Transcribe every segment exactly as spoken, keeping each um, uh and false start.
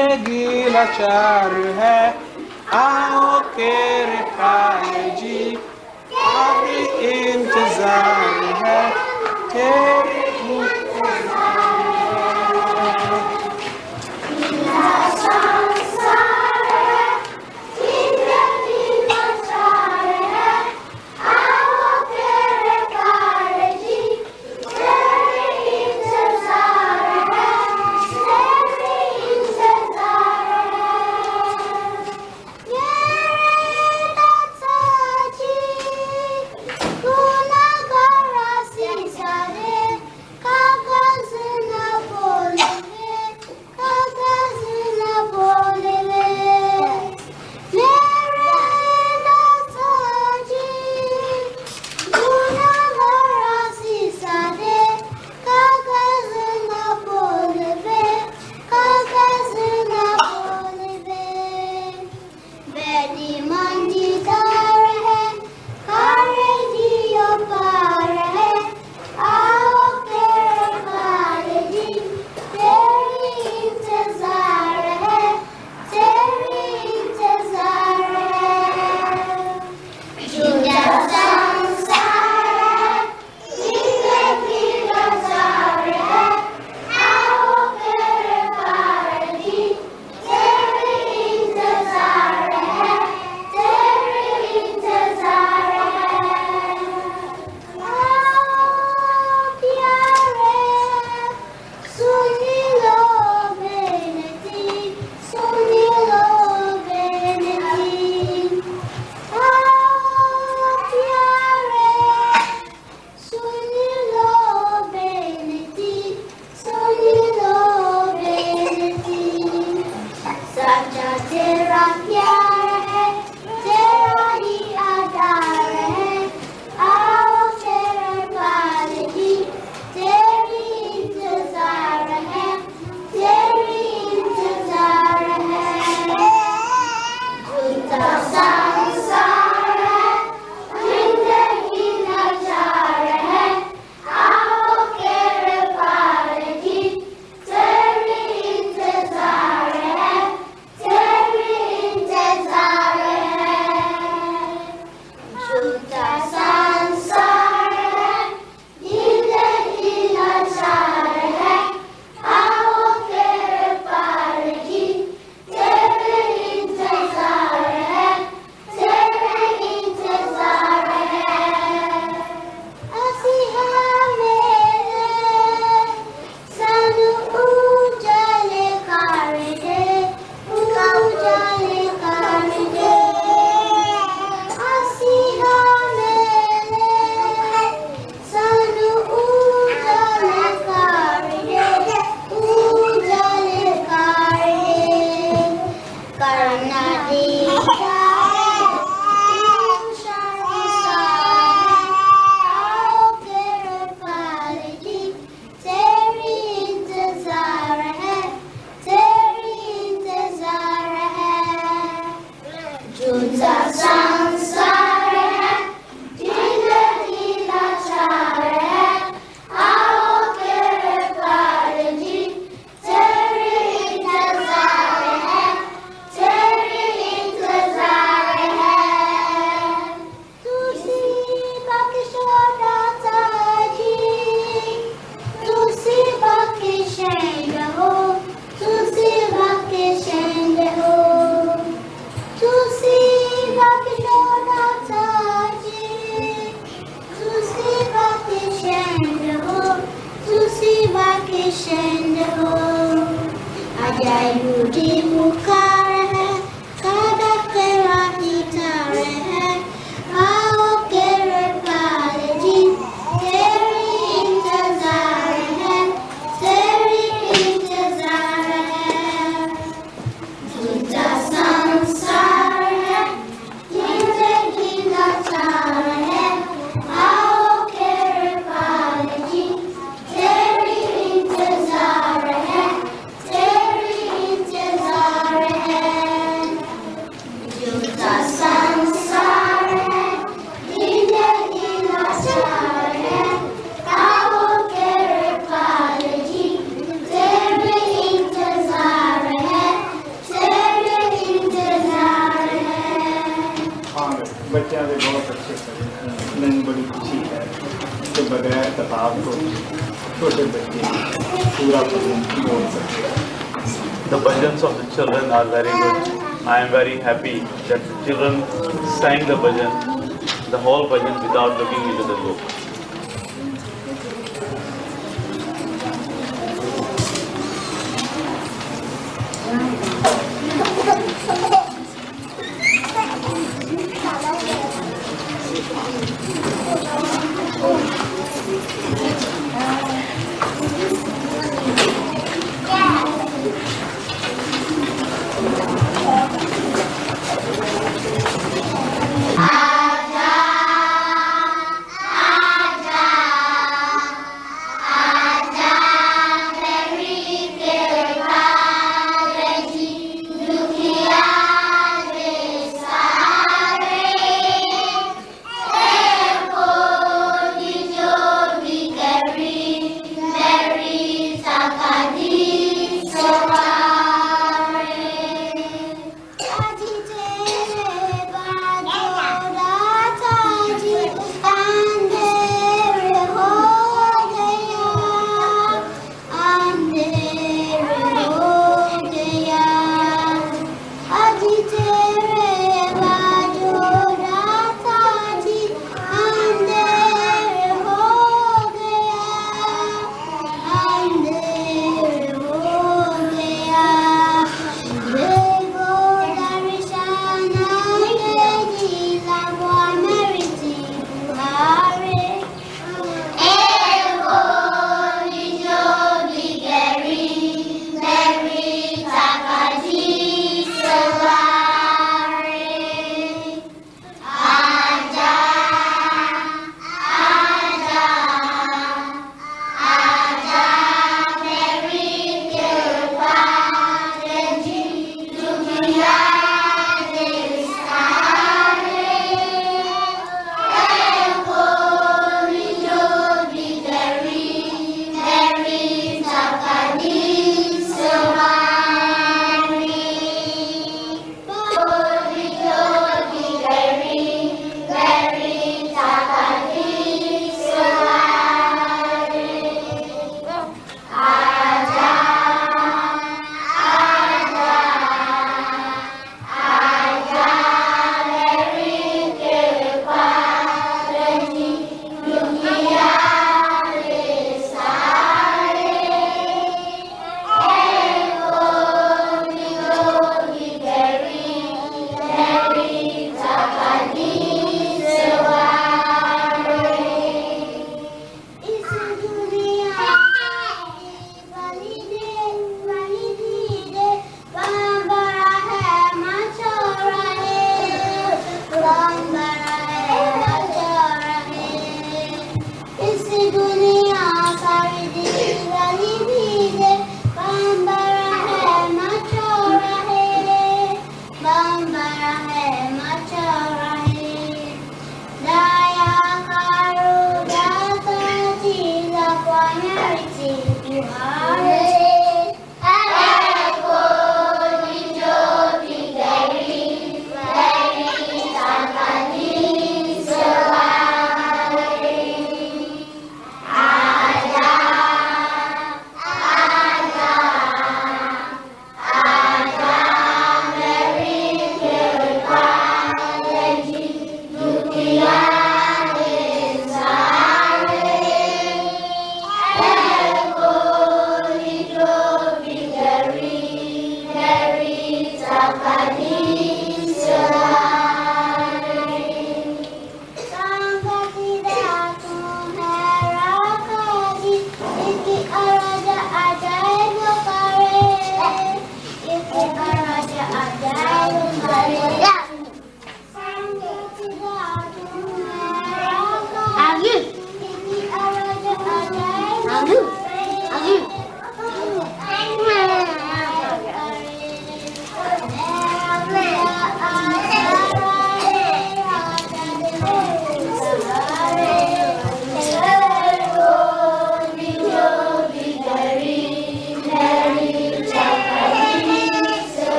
लाचार है आओ तेरे पाए जी अभी इंतजार है तेरे Tusi, Tusi, भाव को छोटे बच्चे पूरा भजन बोल सकते हैं। The bhajans of the children are very good. I am very happy that the children sang the bhajan, the whole bhajan without looking into the book. Aja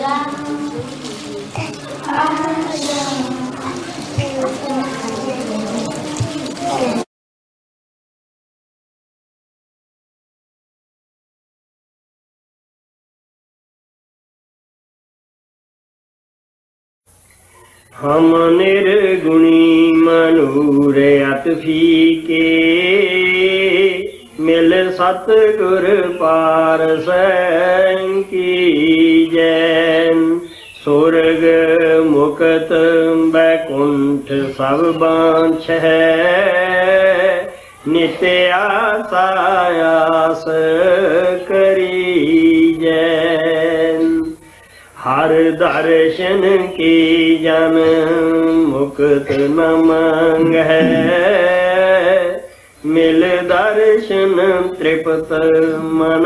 हम निर्गुणी मनूरे अत फीके मिल सतगुर पारस की जैन सुरग मुक्त बैकुंठ सब बांछ है नित्य आसा आस करी जैन हर दर्शन की जन मुक्त न मांग है मिल दर्शन तृप्त मन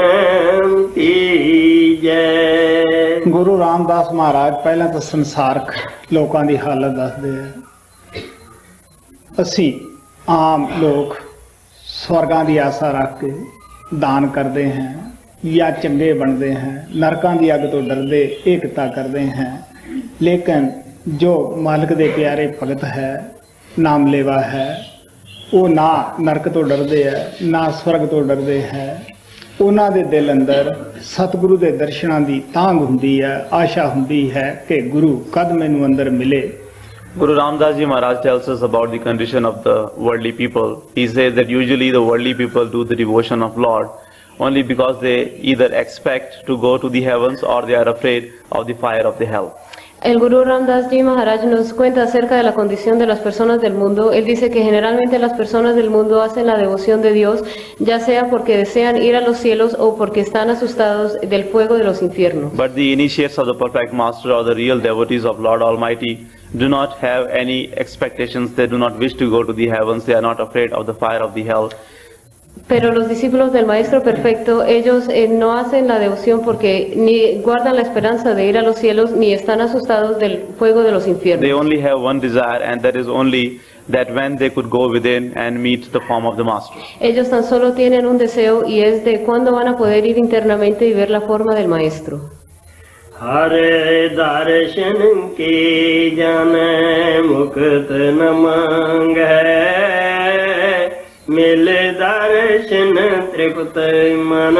जय। गुरु रामदास महाराज पहला तो संसारक लोगों की हालत दसदे है। असी आम लोग स्वर्गां की आशा रख के दान करते हैं या चंगे बनते हैं, नरकां की अग तो डरते एकता करते हैं, लेकिन जो मालिक दे प्यारे भगत है नाम लेवा है वो ना नरक तो डरते है ना स्वर्ग तो डरते हैं। उन्हां दे दिल अंदर सतगुरु दे दर्शनां दी तांग हुंदी है, आशा हुंदी है कि गुरु कद मैनू अंदर मिले। Guru Ramdas Ji Maharaj tells us about the condition of the worldly people. He says that usually the worldly people do the devotion of Lord only because they either expect to go to the heavens or they are afraid of the fire of the hell. El Gurú Ramdas Ji Maharaj nos cuenta acerca de la condición de las personas del mundo. Él dice que generalmente las personas del mundo hacen la devoción de Dios, ya sea porque desean ir a los cielos o porque están asustados del fuego de los infiernos. But the initiates of the perfect master or the real devotees of Lord Almighty do not have any expectations. They do not wish to go to the heavens. They are not afraid of the fire of the hell. Pero los discípulos del Maestro Perfecto, ellos eh, no hacen la devoción porque ni guardan la esperanza de ir a los cielos, ni están asustados del fuego de los infiernos. They only have one desire, and that is only that when they could go within and meet the form of the Master. Ellos tan solo tienen un deseo y es de cuándo van a poder ir internamente y ver la forma del Maestro. हरे दर्शन की जाने मुक्त न मांग है मिल दर्शन तृप्त मन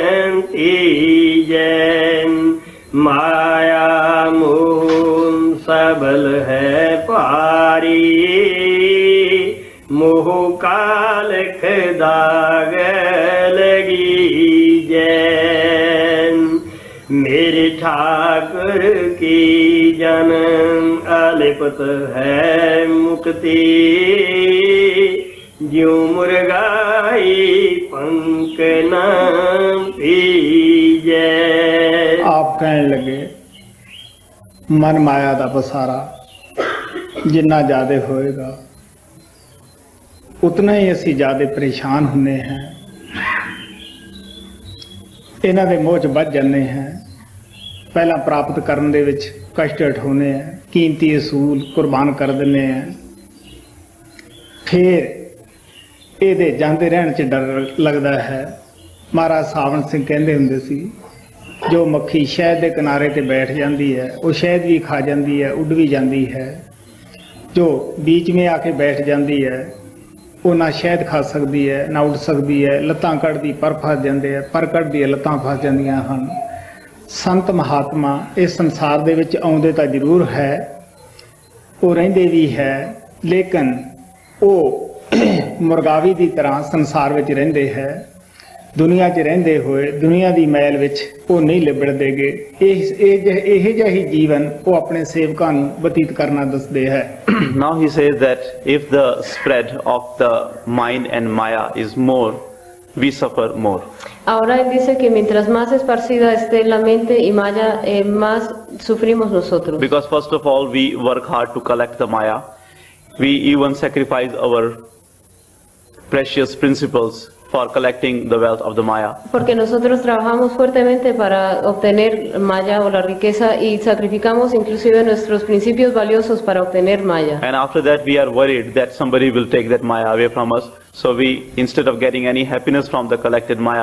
जैन माया मोह सबल है पारी मोह कालख दाग लगी जैन मेरे ठाकुर की जन अलिपत है मुक्ति ज्यों मुर्गाई पंख न पीजे। आप कहने लगे मन माया दा पसारा जिन्ना ज्यादा होएगा उतना ही असी ज्यादा परेशान हुन्ने हैं, इन्हां दे मोह च बच जाने हैं, पहला प्राप्त करने दे विच कष्ट उठाने हैं, कीमती असूल कुर्बान कर दिंदे हैं, फिर ਇਹਦੇ ਜਾਂਦੇ ਰਹਿਣ 'ਚ ਡਰ ਲੱਗਦਾ ਹੈ। ਮਹਾਰਾਜ ਸਾਵਣ ਸਿੰਘ ਕਹਿੰਦੇ ਹੁੰਦੇ ਸੀ ਜੋ ਮੱਖੀ ਸ਼ਹਿਦ ਦੇ ਕਿਨਾਰੇ ਤੇ ਬੈਠ ਜਾਂਦੀ ਹੈ ਉਹ ਸ਼ਹਿਦ ਵੀ ਖਾ ਜਾਂਦੀ ਹੈ, ਉੱਡ ਵੀ ਜਾਂਦੀ ਹੈ, ਜੋ बीच में आके बैठ ਜਾਂਦੀ ਹੈ ਉਹ ਨਾ ਸ਼ਹਿਦ ਖਾ ਸਕਦੀ ਹੈ ਨਾ ਉੱਡ ਸਕਦੀ ਹੈ, ਲੱਤਾਂ ਕੱਢਦੀ ਪਰ ਫਸ ਜਾਂਦੇ ਹੈ, ਪਰ ਕੱਢਦੀ ਹੈ ਲੱਤਾਂ ਫਸ ਜਾਂਦੀਆਂ ਹਨ। ਸੰਤ ਮਹਾਤਮਾ ਇਸ ਸੰਸਾਰ ਦੇ ਵਿੱਚ ਆਉਂਦੇ ਤਾਂ ਜ਼ਰੂਰ ਹੈ, ਉਹ ਰਹਿੰਦੇ ਵੀ ਹੈ, ਲੇਕਿਨ ਉਹ मुर्गावी की तरह संसार विच रहिंदे है, दुनिया च रहिंदे होए दुनिया की मैल विच वो नहीं लिबड़ देगे। इह जिहा ही जीवन वो अपने सेवकां नूं बतीत करना दसदे है। Now he says that if the spread of the mind and maya is more, we suffer more. Ahora él dice que mientras más esparcida esté la mente y maya, eh, más sufrimos nosotros. Because first of all we work hard to collect the maya, we even sacrifice our precious principles for collecting the wealth of the maya. Porque nosotros trabajamos fuertemente para obtener maya o la riqueza y sacrificamos inclusive nuestros principios valiosos para obtener maya. And after that we are worried that somebody will take that maya away from us. So we, instead of getting any happiness from the collected maya,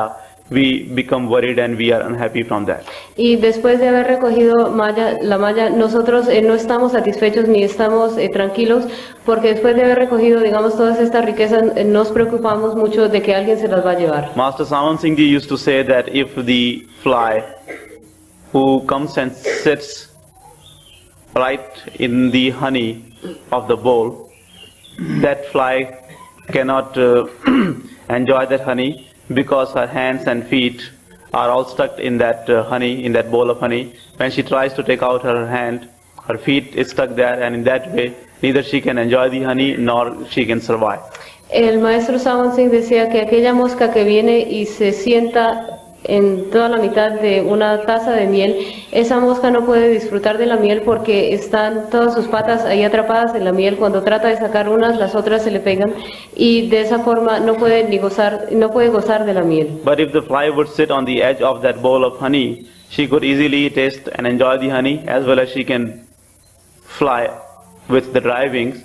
we become worried and we are unhappy from that. Y después de haber recogido malla, la malla, nosotros eh, no estamos satisfechos ni estamos eh, tranquilos, porque después de haber recogido, digamos, todas estas riquezas, eh, nos preocupamos mucho de que alguien se las va a llevar. Master Saman Singh Ji used to say that if the fly who comes and sits right in the honey of the bowl, that fly cannot uh, enjoy that honey because her hands and feet are all stuck in that uh, honey, in that bowl of honey. When she tries to take out her hand, her feet is stuck there, and in that way neither she can enjoy the honey nor she can survive. El maestro Saman Singh decía que aquella mosca que viene y se sienta en toda la mitad de una taza de miel, esa mosca no puede disfrutar de la miel porque están todas sus patas ahí atrapadas en la miel. Cuando trata de sacar unas, las otras se le pegan y de esa forma no puede ni gozar, no puede gozar de la miel. But if the fly would sit on the edge of that bowl of honey, she could easily taste and enjoy the honey, as well as she can fly with the dry wings.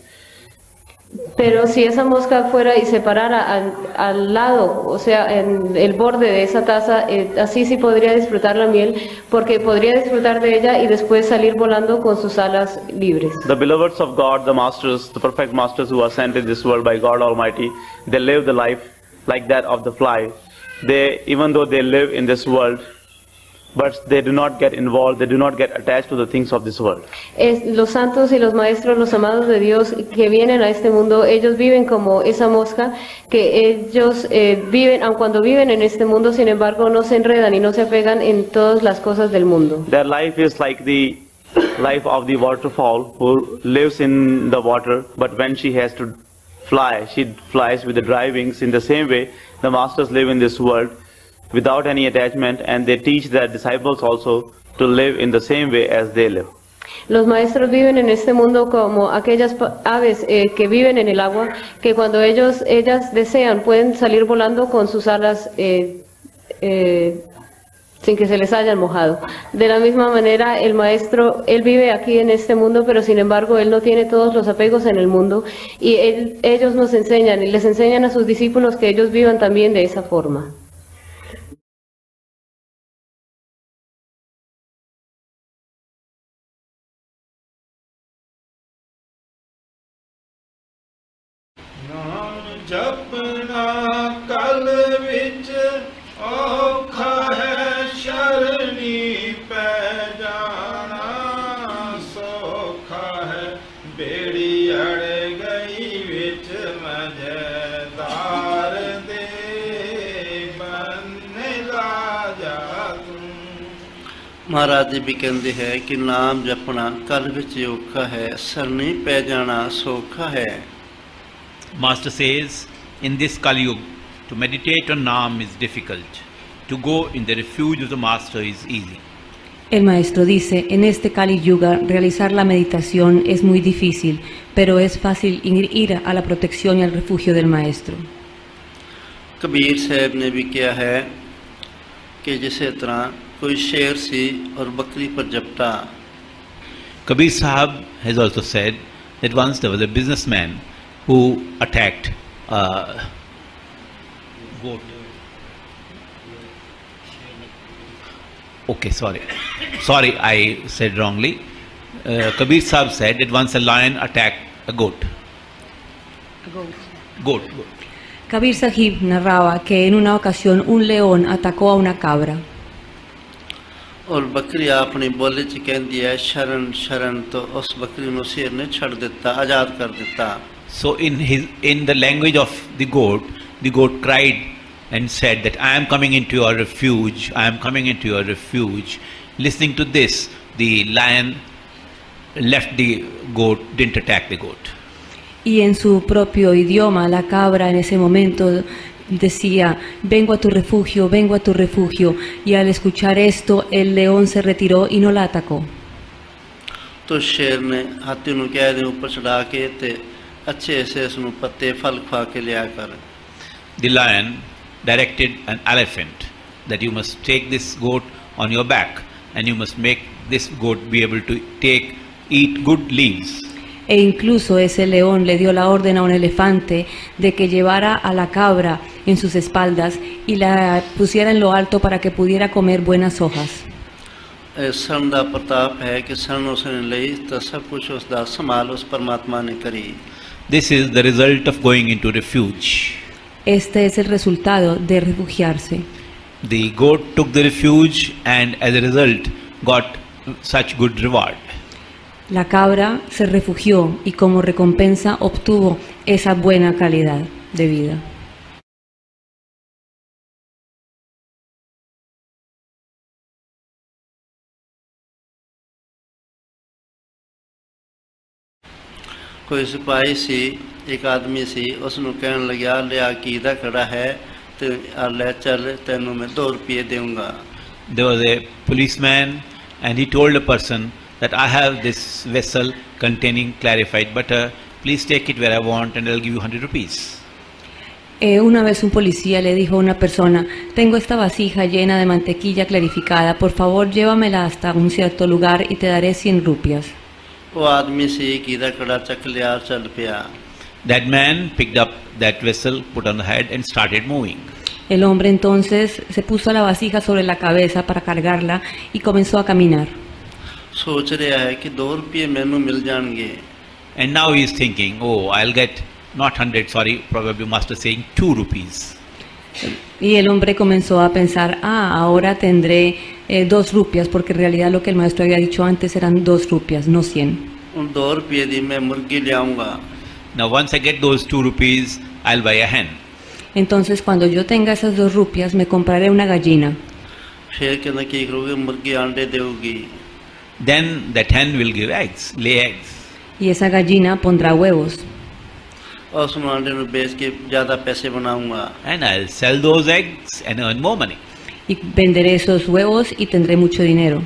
Pero si esa mosca fuera y se parara al, al lado, o sea, en el borde de esa taza, eh, así sí podría disfrutar la miel, porque podría disfrutar de ella y después salir volando con sus alas libres. The beloveds of God, the masters, the perfect masters who are sent in this world by God Almighty, they live the life like that of the fly. They, even though they live in this world, but they do not get involved, they do not get attached to the things of this world. Es, los santos y los maestros, los amados de Dios que vienen a este mundo, ellos viven como esa mosca, que ellos eh, viven, aun cuando viven en este mundo, sin embargo no se enredan y no se apegan en todas las cosas del mundo. Their life is like the life of the waterfall who lives in the water, but when she has to fly, she flies with the dry wings. In the same way, the masters live in this world without any attachment, and they teach their disciples also to live in the same way as they live. Los maestros viven en este mundo como aquellas aves eh, que viven en el agua, que cuando ellos, ellas desean pueden salir volando con sus alas eh, eh, sin que se les hayan mojado. De la misma manera, el maestro, él vive aquí en este mundo, pero sin embargo él no tiene todos los apegos en el mundo, y él, ellos nos enseñan y les enseñan a sus discípulos que ellos vivan también de esa forma. ਜਪਣਾ ਕਲ ਵਿੱਚ ਔਖਾ ਹੈ ਸ਼ਰਣੀ ਪੈ ਜਾਣਾ ਸੌਖਾ ਹੈ ਬੇੜੀ ਅੜ ਗਈ ਵਿੱਚ ਮਜ਼ੇਦਾਰ ਦੇ ਬੰਨੇ ਲਾ ਜਾ ਤੂੰ। महाराज जी भी कहते हैं कि नाम जपना कल विच औखा है सरनी पै जाना सौखा है। Master says, in this Kali Yuga, to meditate on Naam is difficult. To go in the refuge of the Master is easy. El maestro dice, en este Kali Yuga realizar la meditación es muy difícil, pero es fácil ir a la protección y al refugio del maestro. Kabir साहब ने भी किया है कि जिस तरह कोई शेर सी और बकरी पर झपटा। Kabir Sahib has also said that once there was a businessman who attacked a goat. Okay, sorry. Sorry, I said wrongly. Uh, Kabir Sahib said that once a lion attacked a goat. A goat. Goat. goat. Kabir Sahib narraba que en una ocasión un león atacó a una cabra. और बकरी अपनी बोली च कहती है शरण शरण, तो उस बकरी को शेर ने छड़ दिता, आजाद कर दिता। So in his in the language of the goat, the goat cried and said that I am coming into your refuge, I am coming into your refuge. Listening to this, the lion left the goat, didn't attack the goat. Y en su propio idioma, la cabra en ese momento decía, vengo a tu refugio, vengo a tu refugio, y al escuchar esto, el león se retiró y no la atacó. तो शेर ने हाथी को कह दे ऊपर चढ़ा के ते अच्छे से उसनु पत्ते फल खा के लिया कर। The lion directed an elephant that you must take this goat on your back and you must make this goat be able to take eat good leaves. E incluso ese león le dio la orden a un elefante de que llevara a la cabra en sus espaldas y la pusiera en lo alto para que pudiera comer buenas hojas. ਸਣ ਦਾ ਪ੍ਰਤਾਪ ਹੈ ਕਿ ਸਣ ਉਸਨੇ ਲਈ ਤਾਂ ਸਭ ਕੁਝ ਉਸ ਦਾ ਸੰਭਾਲ ਉਸ ਪਰਮਾਤਮਾ ਨੇ ਕਰੀ. This is the result of going into refuge. Este es el resultado de refugiarse. The goat took the refuge and as a result got such good reward. La cabra se refugió y como recompensa obtuvo esa buena calidad de vida. ਕੋਈ ਸਿਪਾਹੀ ਸੀ ਇੱਕ ਆਦਮੀ ਸੀ ਉਸ ਨੂੰ ਕਹਿਣ ਲੱਗਿਆ ਲਿਆ ਕੀਦਾ ਖੜਾ ਹੈ ਤੇ ਆ ਲੈ ਚੱਲ ਤੈਨੂੰ ਮੈਂ ਦੋ ਰੁਪਏ ਦੇਵਾਂਗਾ. There was a policeman and he told a person that I have this vessel containing clarified butter, please take it where I want and I'll give you one hundred rupees. Eh, una vez un policía le dijo a una persona, tengo esta vasija llena de mantequilla clarificada, por favor llévamela hasta un cierto lugar y te daré cien rupias. ਉਹ ਆਦਮੀ ਸੀ ਕੀਦਾ ਖੜਾ ਚੱਕ ਲਿਆ ਚੱਲ ਪਿਆ. That man picked up that vessel, put on the head and started moving. El hombre entonces se puso la vasija sobre la cabeza para cargarla y comenzó a caminar. ਸੋਚ ਰਿਹਾ ਹੈ ਕਿ ਦੋ ਰੁਪਏ ਮੈਨੂੰ ਮਿਲ ਜਾਣਗੇ. And now he is thinking, oh, I'll get not one hundred, sorry, probably master saying two rupees. Y el hombre comenzó a pensar, ah, ahora tendré eh, dos rupias, porque en realidad lo que el maestro había dicho antes eran dos rupias, no cien. ਹੁਣ ਦੋ ਰੁਪਏ ਦੀ ਮੈਂ ਮੁਰਗੀ ਲਿਆਉਂਗਾ. Now once I get those two rupees, I'll buy a hen. Entonces cuando yo tenga esas dos rupias me compraré una gallina. ਫਿਰ ਕਹਿੰਦਾ ਕੀ ਕਰੋਗੇ ਮੁਰਗੀ ਆਂਡੇ ਦੇਊਗੀ. Then that hen will give eggs, lay eggs. Y esa gallina pondrá huevos. ਉਸ ਨੂੰ ਆਂਡੇ ਨੂੰ ਵੇਚ ਕੇ ਜ਼ਿਆਦਾ ਪੈਸੇ ਬਣਾਉਂਗਾ. And I'll sell those eggs and earn more money. Y venderé esos huevos y tendré mucho dinero.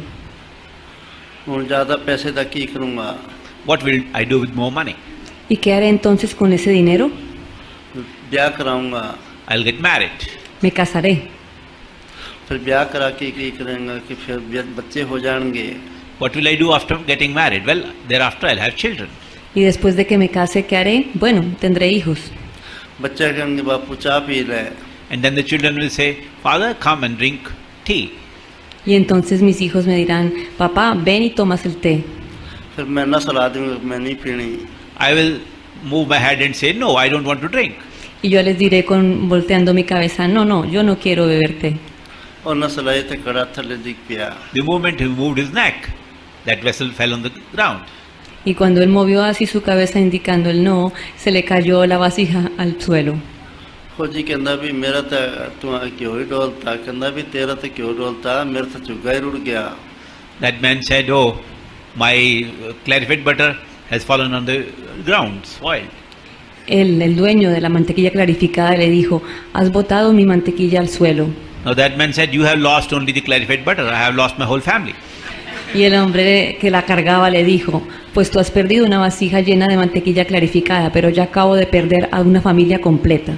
ਹੁਣ ਜ਼ਿਆਦਾ ਪੈਸੇ ਦਾ ਕੀ ਕਰੂੰਗਾ. What will I do with more money? ¿Y qué haré entonces con ese dinero? ਵਿਆਹ ਕਰਾਉਂਗਾ. I'll get married. Me casaré. ਫਿਰ ਵਿਆਹ ਕਰਾ ਕੇ ਕੀ ਕਰਾਂਗਾ ਕਿ ਫਿਰ ਬੱਚੇ ਹੋ ਜਾਣਗੇ. What will I do after getting married? Well, thereafter I'll have children. Y después de que me case, ¿qué haré? Bueno, tendré hijos. ਬੱਚੇ ਕਹਣਗੇ ਬਾਪੂ ਚਾਹ ਪੀ ਲੈ. And then the children will say, Father, come and drink tea. Y entonces mis hijos me dirán, papá, ven y tomas el té. ਫਿਰ ਮੈਂ ਨਾ ਸਲਾਹ ਦੂੰਗਾ ਮੈਂ ਨਹੀਂ ਪੀਣੀ. I will move my head and say, no, I don't want to drink. Y yo les diré con volteando mi cabeza, no, no, yo no quiero beber té. ਉਹ ਨਾ ਸਲਾਹੇ ਤੇ ਕੜਾ ਥੱਲੇ ਡਿੱਗ ਪਿਆ. The moment he moved his neck, that vessel fell on the ground. Y cuando él movió así su cabeza indicando el no, se le cayó la vasija al suelo. ਫੌਜੀ ਕਹਿੰਦਾ ਵੀ ਮੇਰਾ ਤਾਂ ਤੂੰ ਕਿਉਂ ਹੀ ਡੋਲਤਾ. ਕਹਿੰਦਾ ਵੀ ਤੇਰਾ ਤਾਂ ਕਿਉਂ ਡੋਲਤਾ ਮੇਰਾ ਤਾਂ ਚੁੱਗਾ ਹੀ ਰੁੜ ਗਿਆ. That man said, oh, my clarified butter has fallen on the ground, spoiled. Él, el dueño de la mantequilla clarificada, le dijo, has botado mi mantequilla al suelo. Now that man said, you have lost only the clarified butter, I have lost my whole family. Y el hombre que la cargaba le dijo, pues tú has perdido una vasija llena de mantequilla clarificada, pero ya acabo de perder a una familia completa.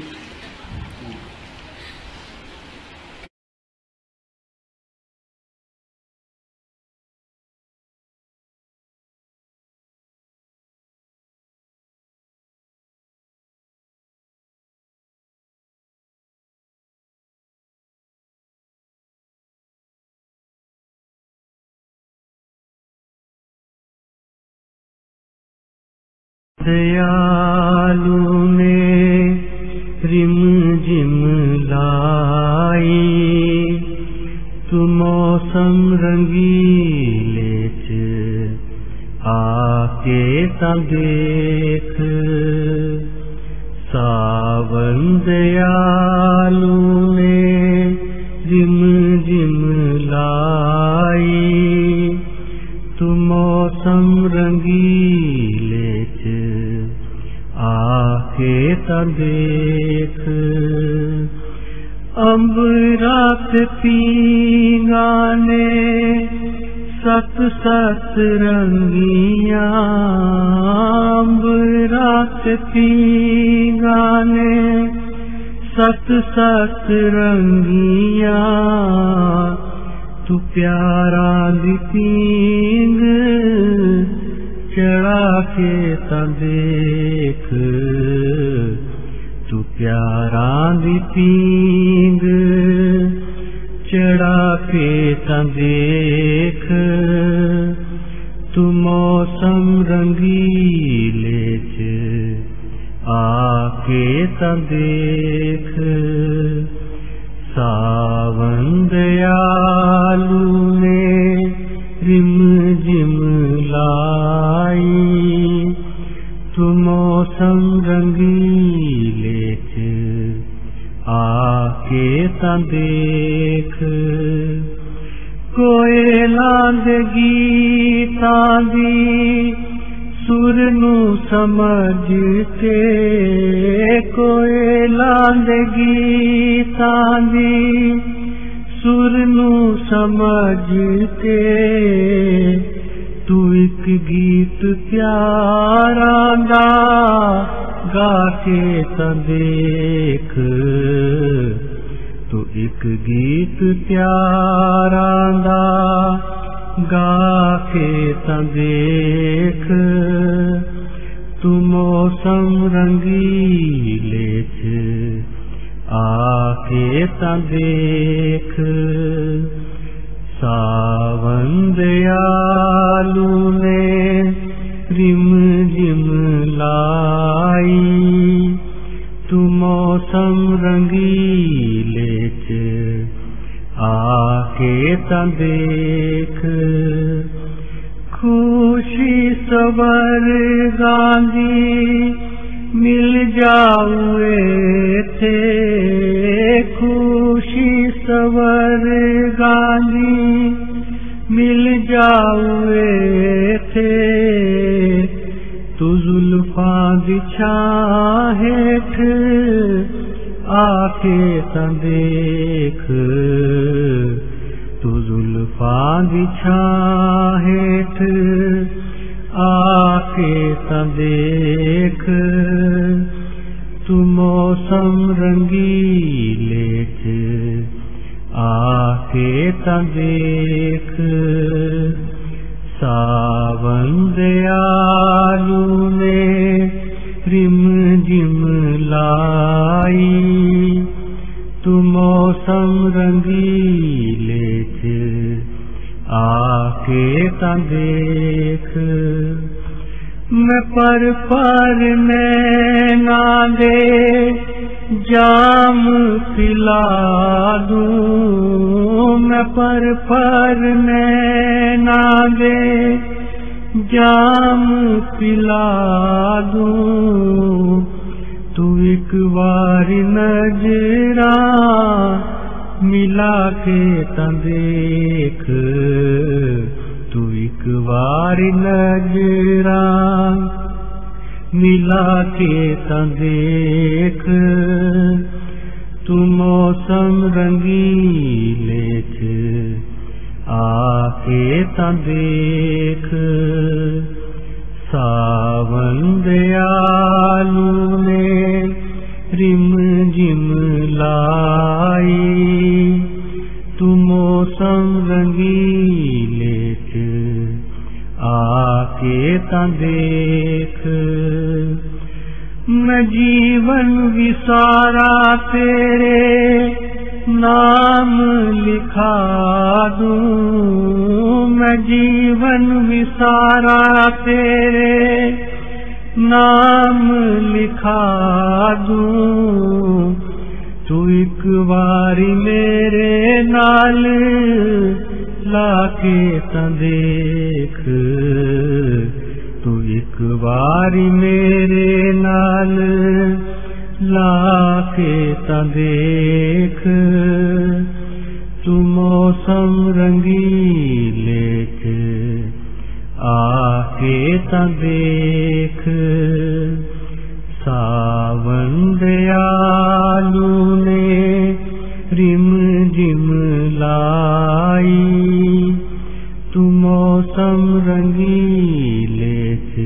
दयालु ने rim gym लाई तू मौसम रंगीले च आके ता देख सावन दयालु ने रिम जिम लाई तू मौसम रंगीले च आके ता देख अम्बरात पींगाने सत सत रंगिया अम्बरात पींगाने सत सत रंगिया तू प्यारा दी पींग चढ़ा के ता देख तू प्यारा दी पींग चढ़ा के तां देख तू मौसम रंगीले च आके तां देख सावन दयालु ने रिम जिम लाई तू मौसम रंगीले च आके तां देख कोयलां दे गीतां दी सुर नू समझ के कोयलां दे गीतां दी सुर नू समझ के तू एक गीत प्यारा दा गा के तां देख तू एक गीत प्यारा दा गा के तां देख तू मौसम रंगीले च आके तां देख सावन दयालु ने रिम जिम लाई तू मौसम रंगीले च आके तां देख खुशी सवर गांधी मिल जाऊए थे खुशी सवर गांधी मिल जाऊए थे तू जुल्फां दी छां हेठ आके तां देख तू जुल्फां दी छां हेठ आके तां देख तू मौसम रंगीले च आके तां देख सावन दयालु ने रिम जिम लाई तू मौसम रंगीले च आके तां देख मैं पर पर नैना दे जाम पिला दूं मैं पर पर नैना दे जाम पिला दूं तू एक बार नजरा मिला के तां देख तू एक बार नजरा मिला के तां देख तू मौसम रंगीले च आके तां देख सावन दयालु ने रिम जिम लाई तू मौसम रंगीले च आके तां देख मैं जीवन विसारा तेरे नाम लिखा दूं मैं जीवन विसारा तेरे नाम लिखा दूं तू एक बारी मेरे नाल लाके तां देख तू एक बारी मेरे नाल लाके तां देख तू मौसम रंगीले च आके तां देख सावन दयालु ने रिम जिम लाई तू मौसम रंगीले च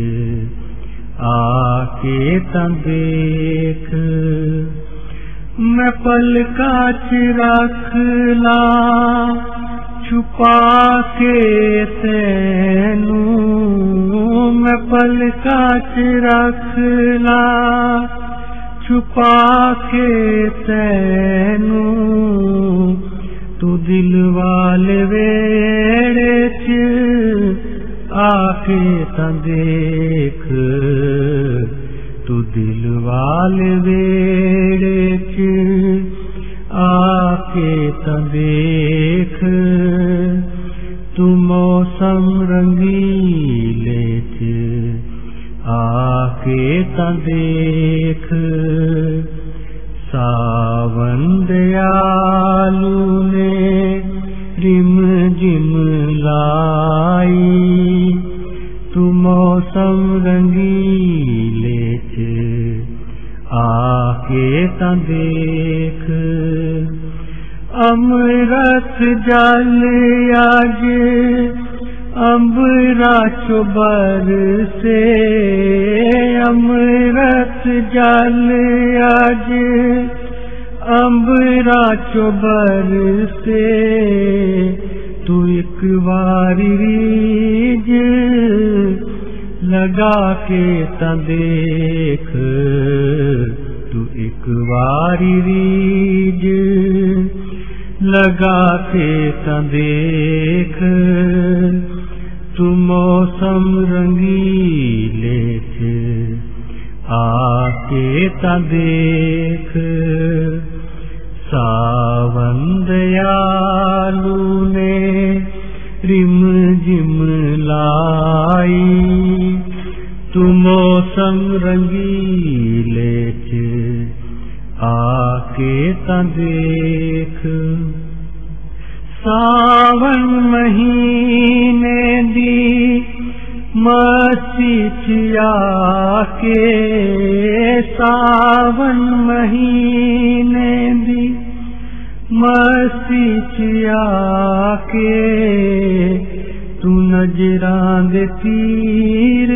आके तां देख मैं पलका च रख ला छुपा के तैनू मैं पलका च रख ला छुपा के तैनू तू दिल वाले वेड़े च आके तां देख, तू दिल वाले वेड़े च आके तां देख, तू मौसम रंगीले च आके तां देख। सावन दयालु ने रिम जिम लाई, तू मौसम रंगीले च आके तां देख। अमृत जल आज अम्बरा चुबर से, अमृत जल आज अम्बरा चुबर से, तू एक बारी रीज लगा के तां देख, तू एक बारी रीज लगा के तां देख, तू मौसम रंगीले च आके तां देख। सावन दयालु ने रिम जिम लाई, तू मौसम रंगीले च आके तां देख। सावन महीने दी मसीच आके, सावन महीने दी मसीच आके, तू नजरां दे तीर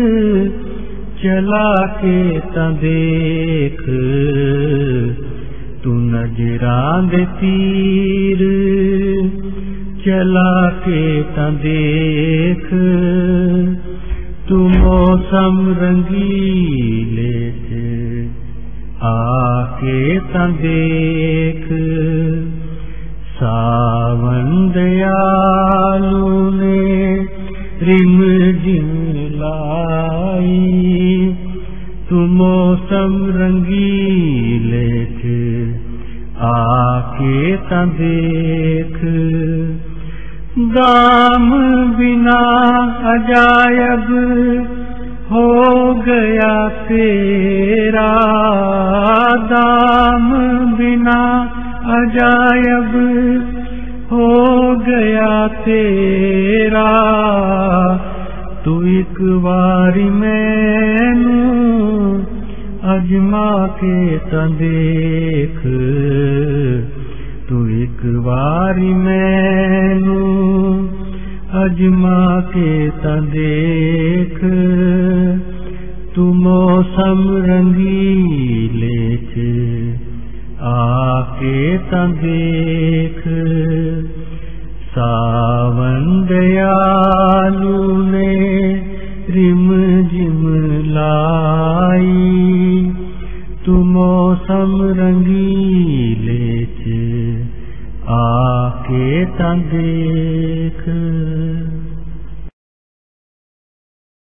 चला के तां देख, तू नजरां दे तीर चला के तां देख, तू मौसम रंगीले च आके तां देख। सावन दयालु ने रिम जिम लाई, तू मौसम रंगीले च आके तां देख। दाम बिना अजायब हो गया तेरा, दाम बिना अजायब हो गया तेरा, तू एक बारी मैनू अजमा के तां देख, तू एक बारी मैनू अजमा के तां देख, तू मौसम रंगीले च आके तां देख। सावन दयालु ने रिम जिम लाई, तू मौसम रंगीले च आके तां देख।